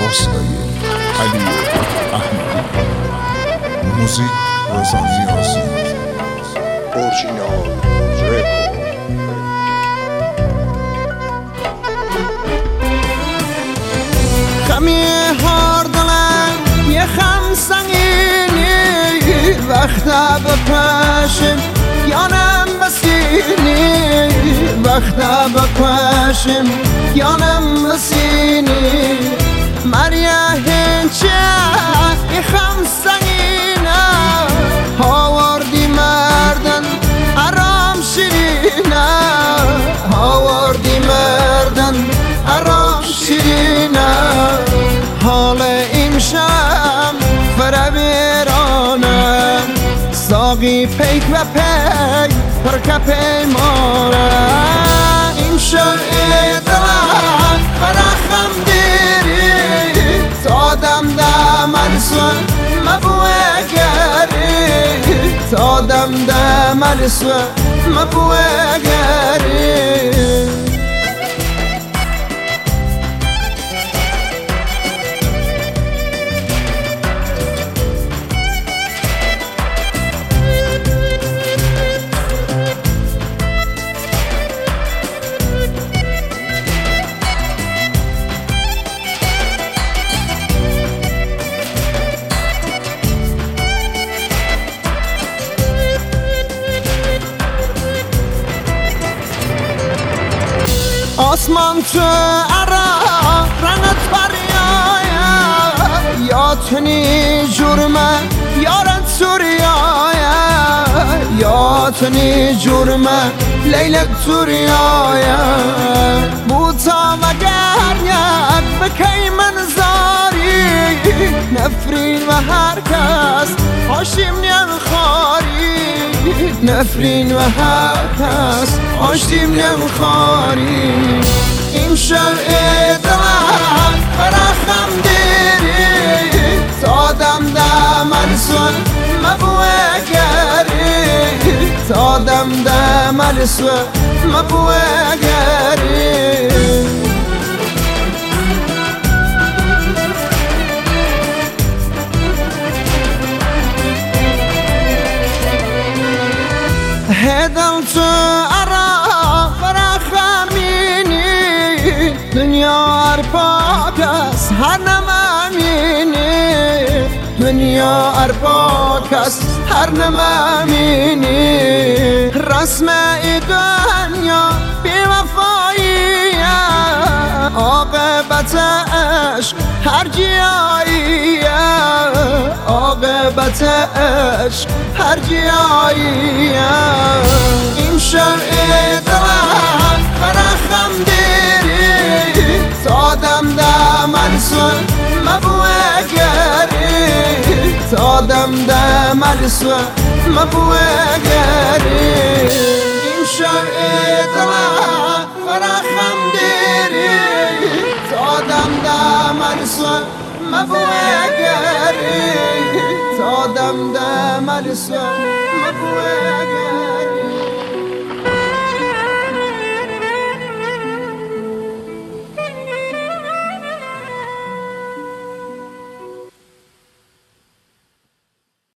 صدای علی احمدی. موزیک رضا نیازی. اورجینال رکورد. خمی هار دلم یه خم سنگینی وقتا بپاشم یانم بسینی وقتا بپاشم یانم بسینی مریا هنچه یه خم سنگینه هاوردی مردن آرام شیرینه هاوردی مردن آرام شیرینه حال امشب فرابیرانه ساقی پیک و پی پرک پیمانه امشب دلم فرخم دیری تادم دمل سون مبوه گری تادم دمل سون مبوه گری آسمان تو ارا رنگت بریایا یا تنی جرمه یارت سوریایا یا تنی جرمه لیلت سوریایا بوتا و گرنیت بکی منظاری نفرین و هر کس هاشیم نمخاری نفرین و هر کس آشتیم نمخاری امشب دلم فرخم دیری تادم دمل سون مبوه گری تادم دمل سون مبوه گری هدم تو ارا فرخمینی دنیا ارپاکس هر نمامینی دنیا ارپاکس هر نمامینی رسم دنیا بیوفایی عاقبت عشق هر جایی عاقبت عشق هر جایی امشب دلم فرخم دیری تادم دمل سون مبوه گری تادم دمل سون مبوه گری امشب دلم فرخم دیری تادم دمل سون مبوه گری تادم دمل سون مبوه